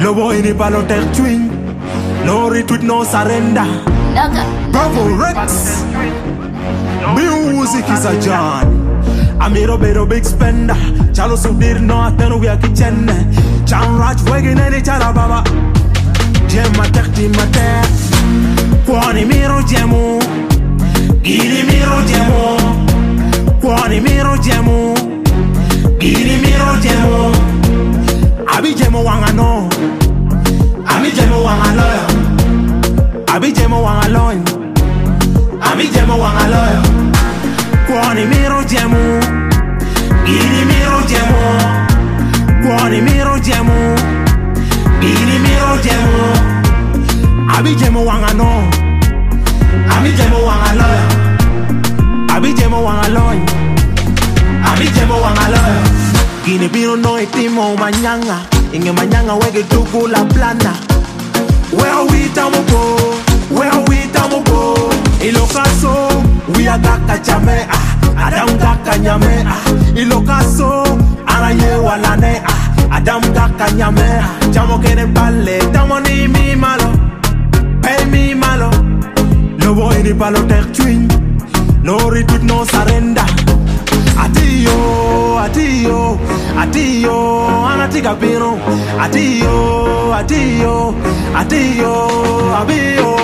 Le boy n'est pas l'auteur twin. No retreat, no surrender. Bravo Rex. Music is a John. Amiro better big spender. Chalo subir no atenu ya kitchen. Chan Raj wegin any chala baba. Jem matek ti matek. Kwani miro jemu. Giri miro jemu. Kwani miro jemu. Giri miro jemu. Abi jemu wanga no. Abi jemu wanga loyo. Abi jemu wanga loyo. Abi jemu wanga loyo. Kwani miro jemu. Giri miro jemu. Kwani miro jemu. Giri miro jemu. Abi jemu wanga no. Abi jemu wanga loyo. Abi jemu wanga loyo. Abi jemu wanga loyo. Gini biro no itimo manyanga. Inge manyanga wege dugu la plana. Where we tamo go? Where we tamo go? Ilokaso, we are gaka chame Adam gaka nyame Ilokaso, araye walane Adam gaka nyame Chamo kene pale, tamo ni mi malo Pay mi malo No boy ni palo tek twin No retreat, no surrender Adiyo, adiyo, adiyo Anatiga pino Adiyo, adiyo, adiyo Abiyo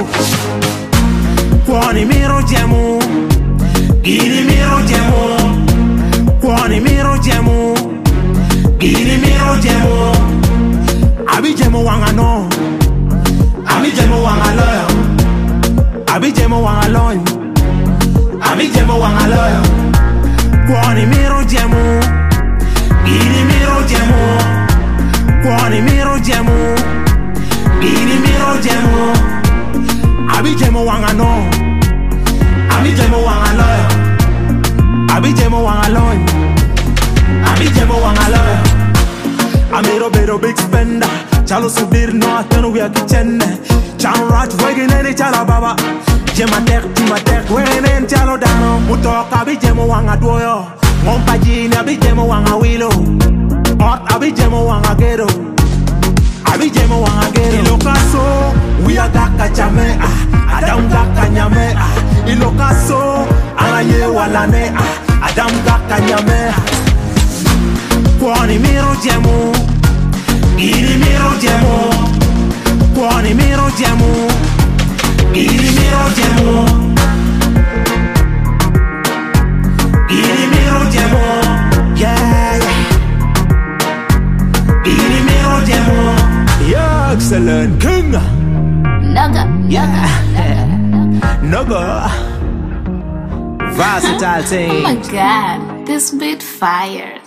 Kwani miro jemu. Giri miro jemu. Kwani miro jemu. Giri miro jemu. Abi jemu wanga no. Abi jemu wanga loyo. Abi jemu wanga loyo. Abi jemu wanga loyo. Kwani miro jemu. Giri miro jemu. Kwani miro jemu. Giri miro jemu. Abi jemu wanga no. Abi jemu wanga loyo. Abi jemu wanga loyo. Abi jemu wanga loyo. Amiro better big spender. Chalo subir no atenu ya kitchen. Chan Raj wegin any chala baba. Jema tek wegin any chalo dano. Mutok abi jemu wanga doyo. Ngompa jini abi jemu wanga wilo. Ot abi jemu wanga gero. Abi jemu wanga gero. Ilokaso, we are gaka chame Adam gaka nyame Ilokaso, araye walane Adam gaka nyame Kwani miro jemu. Giri miro jemu. Kwani miro jemu. Giri miro jemu. Giri miro jemu. Yeah, yeah. Giri miro jemu. Yeah, excellent king. Naga, yeah. Naga. Versatile thing. Oh my god, this beat fire.